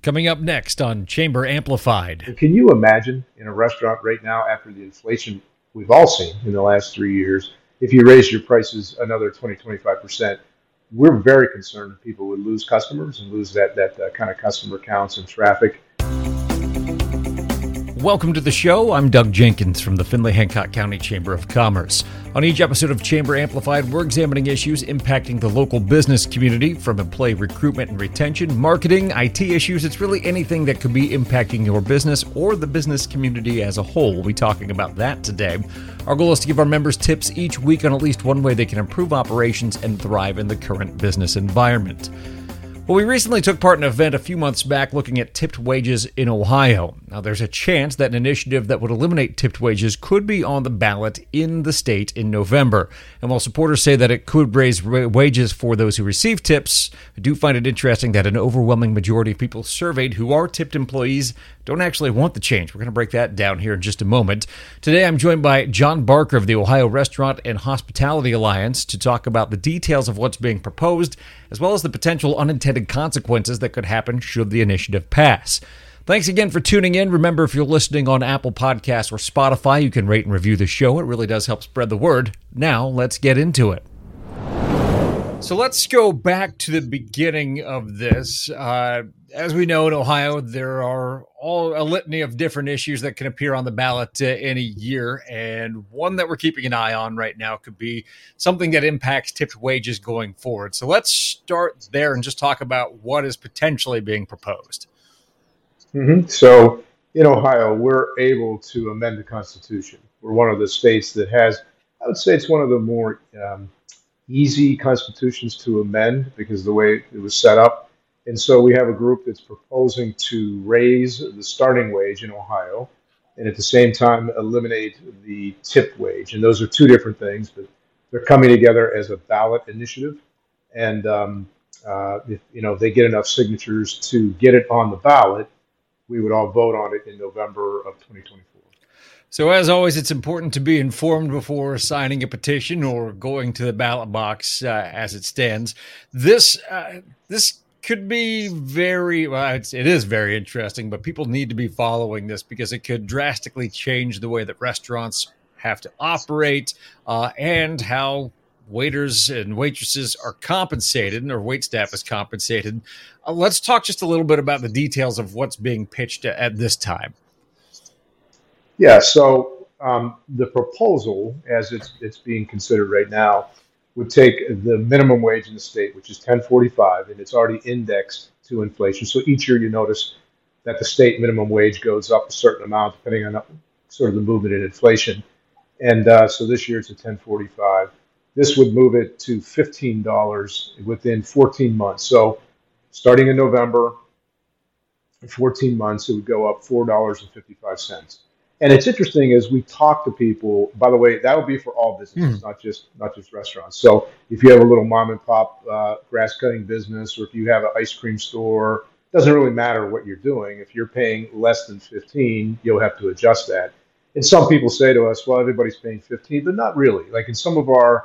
coming up next on Chamber Amplified. Can you imagine in a restaurant right now, after the inflation we've all seen in the last 3 years, if you raise your prices another 20-25%, we're very concerned that people would lose customers and lose that kind of customer counts and traffic. Welcome to the show. I'm Doug Jenkins from the Findlay-Hancock County Chamber of Commerce. On each episode of Chamber Amplified, we're examining issues impacting the local business community, from employee recruitment and retention, marketing, IT issues. It's really anything that could be impacting your business or the business community as a whole. We'll be talking about that today. Our goal is to give our members tips each week on at least one way they can improve operations and thrive in the current business environment. Well, we recently took part in an event a few months back looking at tipped wages in Ohio. Now, there's a chance that an initiative that would eliminate tipped wages could be on the ballot in the state in November. And while supporters say that it could raise wages for those who receive tips, I do find it interesting that an overwhelming majority of people surveyed who are tipped employees don't actually want the change. We're going to break that down here in just a moment. Today, I'm joined by John Barker of the Ohio Restaurant and Hospitality Alliance to talk about the details of what's being proposed, as well as the potential unintended consequences that could happen should the initiative pass. Thanks again for tuning in. Remember, if you're listening on Apple Podcasts or Spotify, you can rate and review the show. It really does help spread the word. Now, let's get into it. So let's go back to the beginning of this. As we know, in Ohio, there are a litany of different issues that can appear on the ballot in a year. And one that we're keeping an eye on right now could be something that impacts tipped wages going forward. So let's start there and just talk about what is potentially being proposed. So in Ohio, we're able to amend the Constitution. We're one of the states that has, I would say it's one of the more easy constitutions to amend because of the way it was set up. And so we have a group that's proposing to raise the starting wage in Ohio and at the same time eliminate the tip wage. And those are two different things, but they're coming together as a ballot initiative. And if they get enough signatures to get it on the ballot, we would all vote on it in November of 2024. So as always, it's important to be informed before signing a petition or going to the ballot box as it stands. This could be it is very interesting, but people need to be following this because it could drastically change the way that restaurants have to operate and how waiters and waitresses are compensated or wait staff is compensated. Let's talk just a little bit about the details of what's being pitched at this time. Yeah, so the proposal, as it's being considered right now, would take the minimum wage in the state, which is $10.45, and it's already indexed to inflation. So each year you notice that the state minimum wage goes up a certain amount depending on sort of the movement in inflation. And so this year it's at $10.45. This would move it to $15 within 14 months. So starting in November, in 14 months, it would go up $4.55. And it's interesting as we talk to people, by the way, that would be for all businesses, not just restaurants. So if you have a little mom and pop grass cutting business, or if you have an ice cream store, it doesn't really matter what you're doing. If you're paying less than 15, you'll have to adjust that. And some people say to us, well, everybody's paying 15, but not really. Like in some of our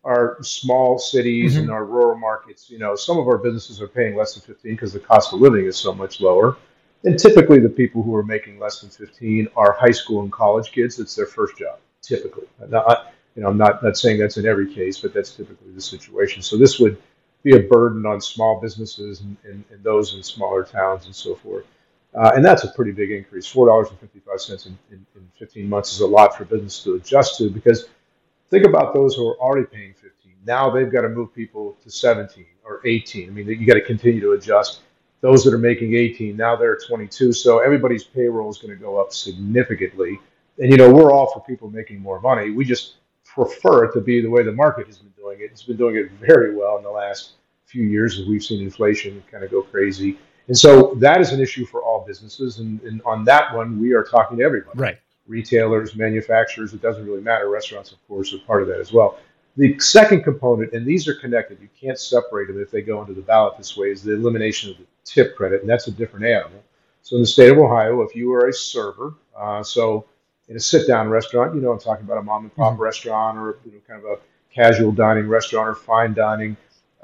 small cities and our rural markets, some of our businesses are paying less than 15 because the cost of living is so much lower. And typically the people who are making less than 15 are high school and college kids. It's their first job, typically. I'm not saying that's in every case, but that's typically the situation. So this would be a burden on small businesses and those in smaller towns and so forth. And that's a pretty big increase. $4.55 in 15 months is a lot for business to adjust to, because think about those who are already paying 15. Now they've got to move people to 17 or 18. I mean, you got to continue to adjust. Those that are making 18, now they're 22. So everybody's payroll is going to go up significantly. And, we're all for people making more money. We just prefer it to be the way the market has been doing it. It's been doing it very well in the last few years as we've seen inflation kind of go crazy. And so that is an issue for all businesses. And on that one, we are talking to everybody. Right. Retailers, manufacturers, it doesn't really matter. Restaurants, of course, are part of that as well. The second component, and these are connected, you can't separate them if they go into the ballot this way, is the elimination of the tip credit, and that's a different animal. So in the state of Ohio, if you are a server, so in a sit-down restaurant, I'm talking about a mom-and-pop restaurant or kind of a casual dining restaurant or fine dining,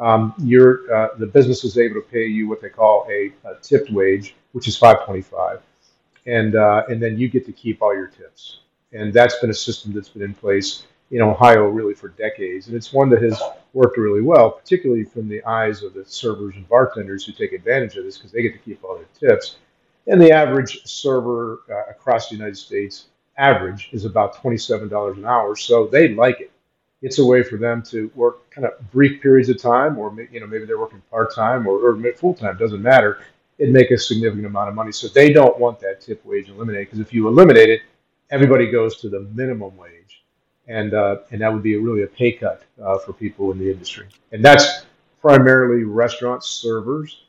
the business is able to pay you what they call a tipped wage, which is 525, and then you get to keep all your tips. And that's been a system that's been in place in Ohio really for decades, and it's one that has worked really well, particularly from the eyes of the servers and bartenders who take advantage of this because they get to keep all their tips. And the average server across the United States average is about $27 an hour, so they like it. It's a way for them to work kind of brief periods of time, or maybe they're working part time or full time, doesn't matter, and make a significant amount of money. So they don't want that tip wage eliminated because if you eliminate it, everybody goes to the minimum wage, and that would be really a pay cut for people in the industry. And that's primarily restaurant servers,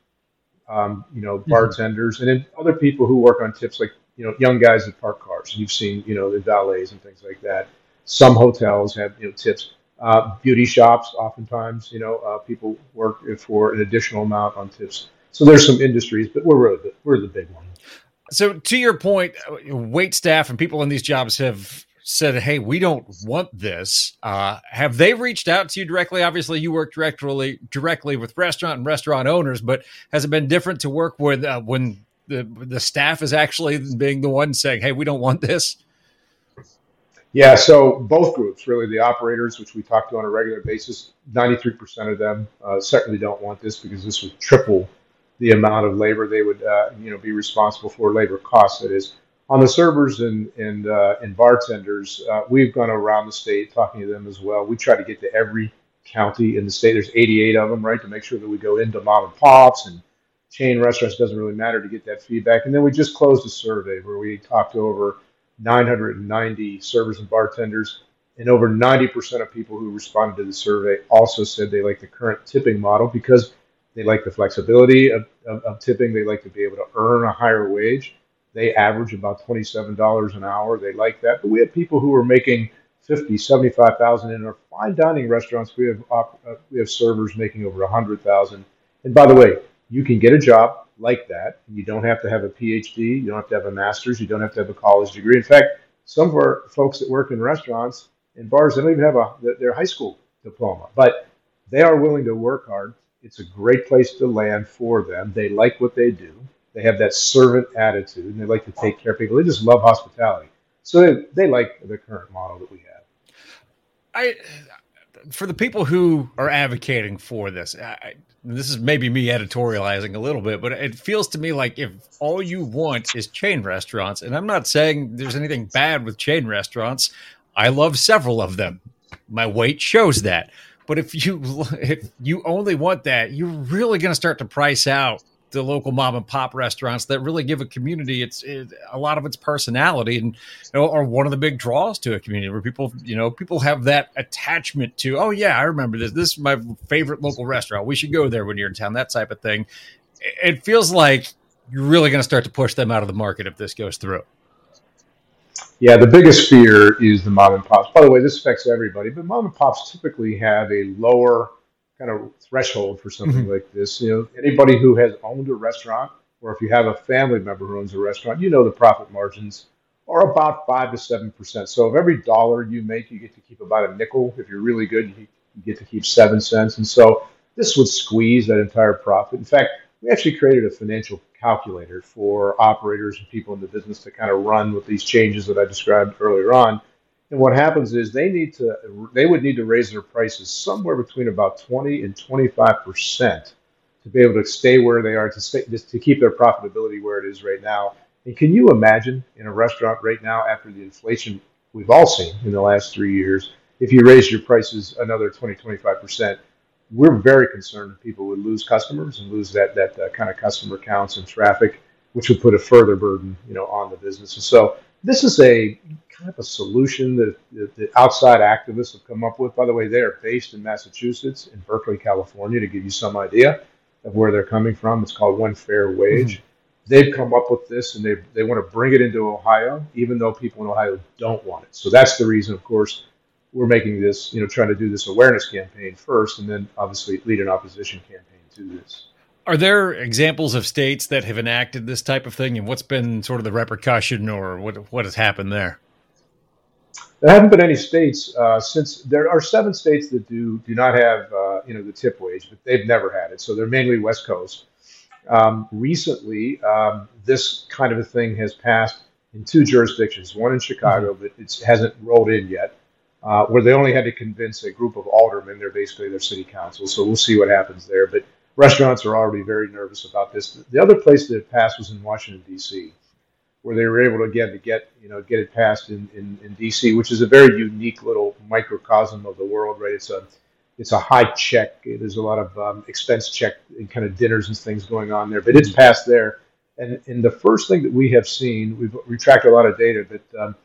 bartenders, and then other people who work on tips, like young guys that park cars. You've seen the valets and things like that. Some hotels have tips. Beauty shops, oftentimes, people work for an additional amount on tips. So there's some industries, but we're the big one. So to your point, wait staff and people in these jobs have said, hey, we don't want this. Have they reached out to you directly? Obviously, you work directly with restaurant and restaurant owners, but has it been different to work with when the staff is actually being the one saying, hey, we don't want this? Yeah, so both groups, really, the operators, which we talk to on a regular basis, 93% of them certainly don't want this because this would triple the amount of labor they would be responsible for, labor costs, that is. On the servers and bartenders, we've gone around the state talking to them as well. We try to get to every county in the state. There's 88 of them, right, to make sure that we go into mom and pops and chain restaurants. Doesn't really matter to get that feedback. And then we just closed a survey where we talked to over 990 servers and bartenders, and over 90% of people who responded to the survey also said they like the current tipping model because they like the flexibility of tipping. They like to be able to earn a higher wage. They average about $27 an hour. They like that. But we have people who are making $50,000, $75,000 in our fine dining restaurants. We have servers making over $100,000. And by the way, you can get a job like that. You don't have to have a PhD. You don't have to have a master's. You don't have to have a college degree. In fact, some of our folks that work in restaurants and bars, they don't even have their high school diploma, but they are willing to work hard. It's a great place to land for them. They like what they do. They have that servant attitude, and they like to take care of people. They just love hospitality. So they like the current model that we have. For the people who are advocating for this, this is maybe me editorializing a little bit, but it feels to me like if all you want is chain restaurants, and I'm not saying there's anything bad with chain restaurants. I love several of them. My weight shows that. But if you only want that, you're really going to start to price out the local mom and pop restaurants that really give a community a lot of its personality and are one of the big draws to a community where people have that attachment to, oh yeah, I remember this. This is my favorite local restaurant. We should go there when you're in town, that type of thing. It feels like you're really going to start to push them out of the market if this goes through. Yeah, the biggest fear is the mom and pops. By the way, this affects everybody, but mom and pops typically have a lower kind of threshold for something like this. Anybody who has owned a restaurant, or if you have a family member who owns a restaurant, the profit margins are about 5 to 7%. So of every dollar you make, you get to keep about a nickel. If you're really good, you get to keep 7 cents. And so this would squeeze that entire profit. In fact, we actually created a financial calculator for operators and people in the business to kind of run with these changes that I described earlier on. And what happens is they would need to raise their prices somewhere between about 20 and 25% to be able to stay where they are, to keep their profitability where it is right now. And can you imagine in a restaurant right now, after the inflation we've all seen in the last 3 years, if you raise your prices another 20, 25%, we're very concerned that people would lose customers and lose that kind of customer counts and traffic, which would put a further burden, on the business. And so this is a kind of a solution that the outside activists have come up with. By the way, they are based in Massachusetts, in Berkeley, California, to give you some idea of where they're coming from. It's called One Fair Wage. Mm-hmm. They've come up with this, and they want to bring it into Ohio, even though people in Ohio don't want it. So that's the reason, of course, we're making this, trying to do this awareness campaign first, and then obviously lead an opposition campaign to this. Are there examples of states that have enacted this type of thing, and what's been sort of the repercussion or what has happened there? There haven't been any states since there are 7 states that do not have the tip wage, but they've never had it. So they're mainly West Coast. Recently, this kind of a thing has passed in 2 jurisdictions, one in Chicago, but it hasn't rolled in yet, where they only had to convince a group of aldermen. They're basically their city council. So we'll see what happens there. But restaurants are already very nervous about this. The other place that it passed was in Washington, D.C., where they were able to get it passed in D.C., which is a very unique little microcosm of the world, right? It's a high check. There's a lot of expense check and kind of dinners and things going on there, but it's passed there. And the first thing that we have seen, we tracked a lot of data, but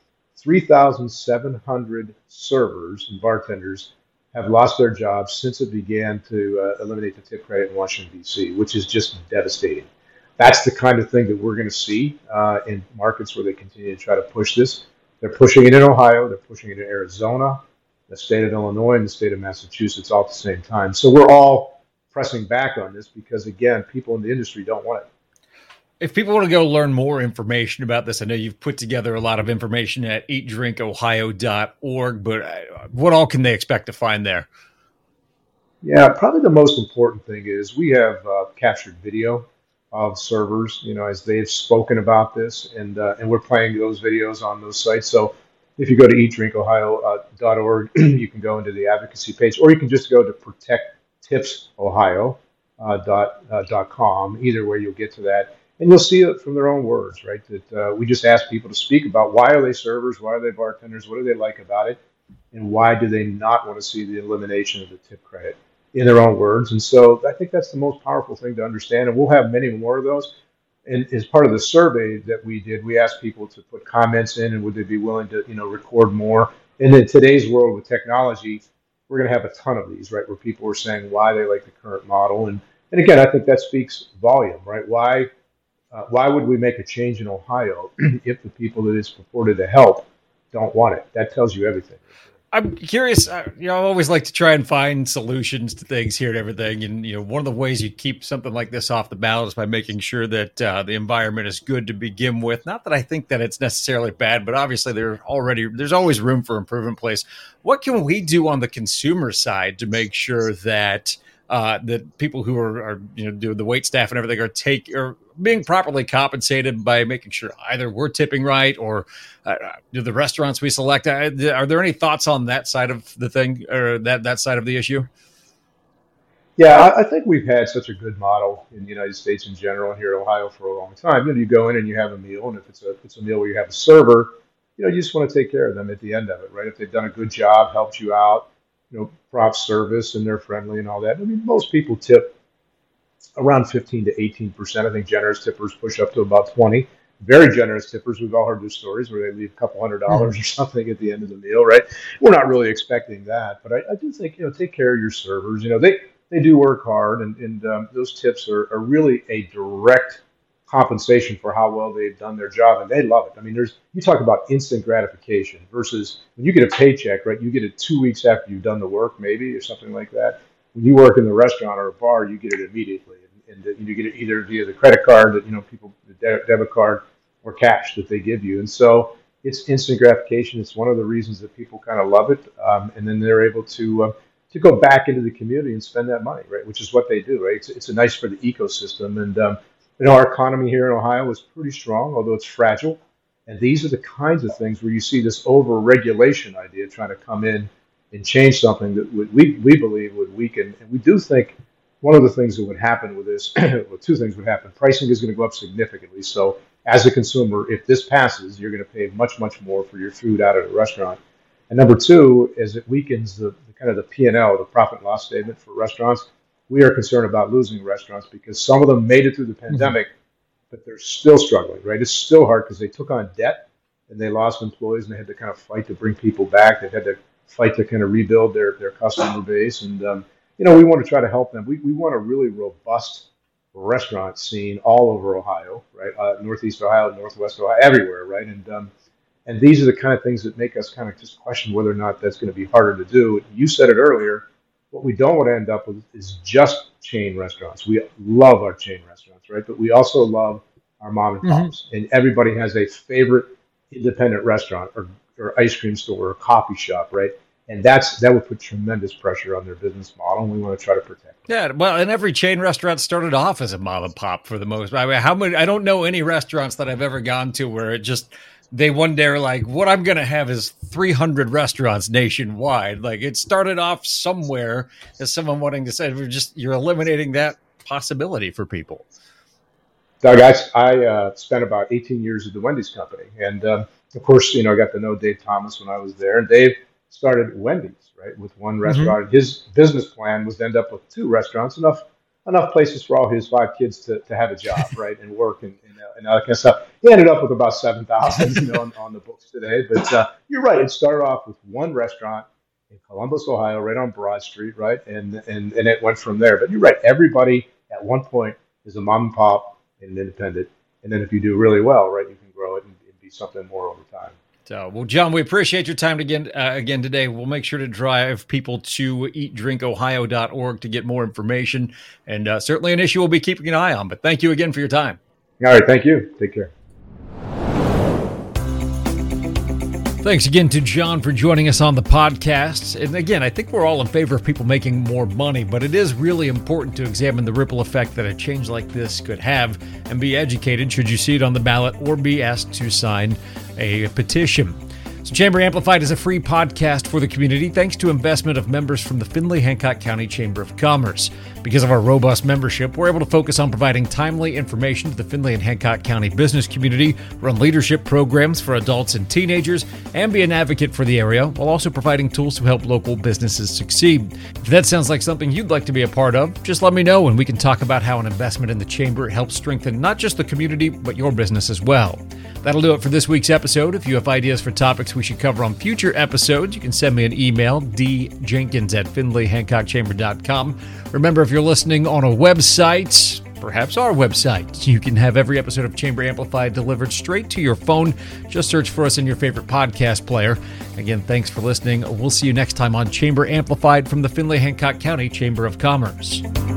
3,700 servers and bartenders have lost their jobs since it began to eliminate the tip credit in Washington, D.C., which is just devastating. That's the kind of thing that we're going to see in markets where they continue to try to push this. They're pushing it in Ohio. They're pushing it in Arizona, the state of Illinois, and the state of Massachusetts all at the same time. So we're all pressing back on this because, again, people in the industry don't want it. If people want to go learn more information about this, I know you've put together a lot of information at eatdrinkohio.org, but what all can they expect to find there? Yeah, probably the most important thing is we have captured video of servers, as they've spoken about this, and we're playing those videos on those sites. So if you go to eatdrinkohio.org, you can go into the advocacy page, or you can just go to protecttipsohio.com. Either way, you'll get to that, and you'll see it from their own words, right? That we just ask people to speak about why are they servers, why are they bartenders, what do they like about it, and why do they not want to see the elimination of the tip credit, in their own words. And so I think that's the most powerful thing to understand. And we'll have many more of those. And as part of the survey that we did, we asked people to put comments in and would they be willing to, record more. And in today's world with technology, we're going to have a ton of these, right, where people are saying why they like the current model. And again, I think that speaks volume, right? Why would we make a change in Ohio if the people that it's purported to help don't want it? That tells you everything. I'm curious, I always like to try and find solutions to things here and everything. And, one of the ways you keep something like this off the ballot is by making sure that the environment is good to begin with. Not that I think that it's necessarily bad, but obviously there's always room for improvement place. What can we do on the consumer side to make sure that that people who are doing the wait staff and everything are being properly compensated by making sure either we're tipping right or the restaurants we select? Are there any thoughts on that side of the thing or that side of the issue? Yeah, I think we've had such a good model in the United States in general and here in Ohio for a long time. You go in and you have a meal, and if it's a meal where you have a server, you just want to take care of them at the end of it, right? If they've done a good job, helped you out, prop service, and they're friendly and all that. I mean, most people tip around 15 to 18%. I think generous tippers push up to about 20. Very generous tippers, we've all heard those stories where they leave a couple $100 or something at the end of the meal, right? We're not really expecting that, but I do think, take care of your servers. They do work hard, and those tips are really a direct compensation for how well they've done their job, and they love it. I mean, you talk about instant gratification versus when you get a paycheck, right? You get it 2 weeks after you've done the work, maybe, or something like that. When you work in the restaurant or a bar, you get it immediately, and you get it either via the credit card that people, the debit card, or cash that they give you, and so it's instant gratification. It's one of the reasons that people kind of love it, and then they're able to go back into the community and spend that money, right? Which is what they do, right? It's a nice for the ecosystem, and our economy here in Ohio is pretty strong, although it's fragile. And these are the kinds of things where you see this over-regulation idea trying to come in and change something that we believe would weaken. And we do think one of the things that would happen with this, well, 2 things would happen. Pricing is going to go up significantly. So as a consumer, if this passes, you're going to pay much, much more for your food out at a restaurant. And number 2, as it weakens the kind of the P&L, the profit and loss statement for restaurants, we are concerned about losing restaurants because some of them made it through the pandemic, but they're still struggling, right? It's still hard because they took on debt and they lost employees and they had to kind of fight to bring people back. They've had to fight to kind of rebuild their customer base. And, we want to try to help them. We want a really robust restaurant scene all over Ohio, right? Northeast Ohio, Northwest Ohio, everywhere, right? And these are the kind of things that make us kind of just question whether or not that's going to be harder to do. You said it earlier. What we don't want to end up with is just chain restaurants. We love our chain restaurants, right? But we also love our mom and pops. And everybody has a favorite independent restaurant or or ice cream store or coffee shop, right? And that would put tremendous pressure on their business model, and we want to try to protect it. Yeah, well, and every chain restaurant started off as a mom and pop for the most. I mean, how many? I don't know any restaurants that I've ever gone to where it just they one day are like, what I'm going to have is 300 restaurants nationwide. Like it started off somewhere as someone wanting to say, you're eliminating that possibility for people. Doug, I spent about 18 years at the Wendy's company, and of course, I got to know Dave Thomas when I was there, and Dave started Wendy's, right, with one restaurant. Mm-hmm. His business plan was to end up with 2 restaurants, enough places for all his 5 kids to have a job, right, and work and all that kind of stuff. He ended up with about 7,000, on the books today. But you're right. It started off with one restaurant in Columbus, Ohio, right on Broad Street, right, and it went from there. But you're right. Everybody at one point is a mom and pop and an independent, and then if you do really well, right, you can grow it and be something more over time. So, well, John, we appreciate your time again today. We'll make sure to drive people to eatdrinkohio.org to get more information, and certainly an issue we'll be keeping an eye on. But thank you again for your time. All right, thank you. Take care. Thanks again to John for joining us on the podcast. And again, I think we're all in favor of people making more money, but it is really important to examine the ripple effect that a change like this could have and be educated should you see it on the ballot or be asked to sign a petition. So Chamber Amplified is a free podcast for the community thanks to investment of members from the Findlay-Hancock County Chamber of Commerce. Because of our robust membership, we're able to focus on providing timely information to the Findlay and Hancock County business community, run leadership programs for adults and teenagers, and be an advocate for the area, while also providing tools to help local businesses succeed. If that sounds like something you'd like to be a part of, just let me know and we can talk about how an investment in the Chamber helps strengthen not just the community, but your business as well. That'll do it for this week's episode. If you have ideas for topics we should cover on future episodes, you can send me an email, djenkins@findlayhancockchamber.com. Remember, if you're listening on a website, perhaps our website, you can have every episode of Chamber Amplified delivered straight to your phone. Just search for us in your favorite podcast player. Again, thanks for listening. We'll see you next time on Chamber Amplified from the Findlay-Hancock County Chamber of Commerce.